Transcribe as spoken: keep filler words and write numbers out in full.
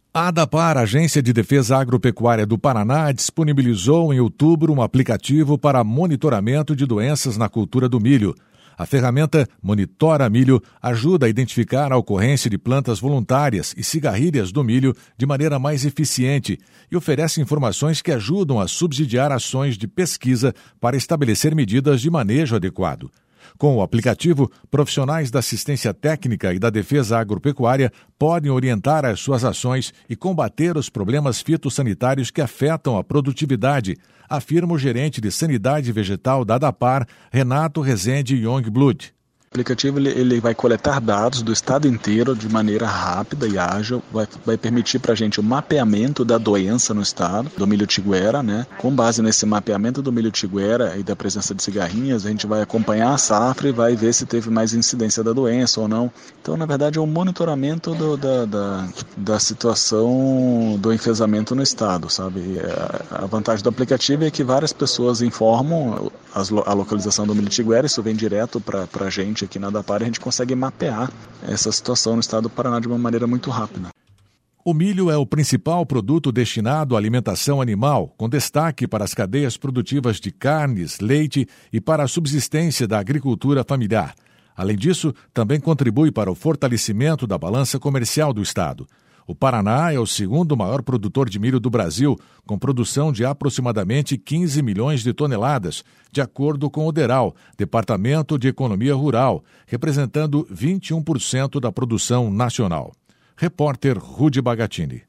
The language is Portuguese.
A ADAPAR, Agência de Defesa Agropecuária do Paraná, disponibilizou em outubro um aplicativo para monitoramento de doenças na cultura do milho. A ferramenta Monitora Milho ajuda a identificar a ocorrência de plantas voluntárias e cigarrilhas do milho de maneira mais eficiente e oferece informações que ajudam a subsidiar ações de pesquisa para estabelecer medidas de manejo adequado. Com o aplicativo, profissionais da assistência técnica e da defesa agropecuária podem orientar as suas ações e combater os problemas fitossanitários que afetam a produtividade, afirma o gerente de sanidade vegetal da ADAPAR, Renato Rezende Youngblood. O aplicativo ele, ele vai coletar dados do estado inteiro de maneira rápida e ágil, vai, vai permitir para a gente o mapeamento da doença no estado, do milho tiguera, né? Com base nesse mapeamento do milho tiguera e da presença de cigarrinhas, a gente vai acompanhar a safra e vai ver se teve mais incidência da doença ou não. Então, na verdade, é um monitoramento do, da, da, da situação do enfesamento no estado, sabe? E a, a vantagem do aplicativo é que várias pessoas informam as, a localização do milho tiguera, isso vem direto para a gente aqui na ADAPAR, a gente consegue mapear essa situação no estado do Paraná de uma maneira muito rápida. O milho é o principal produto destinado à alimentação animal, com destaque para as cadeias produtivas de carnes, leite e para a subsistência da agricultura familiar. Além disso, também contribui para o fortalecimento da balança comercial do estado. O Paraná é o segundo maior produtor de milho do Brasil, com produção de aproximadamente quinze milhões de toneladas, de acordo com o DERAL, Departamento de Economia Rural, representando vinte e um por cento da produção nacional. Repórter Rudy Bagatini.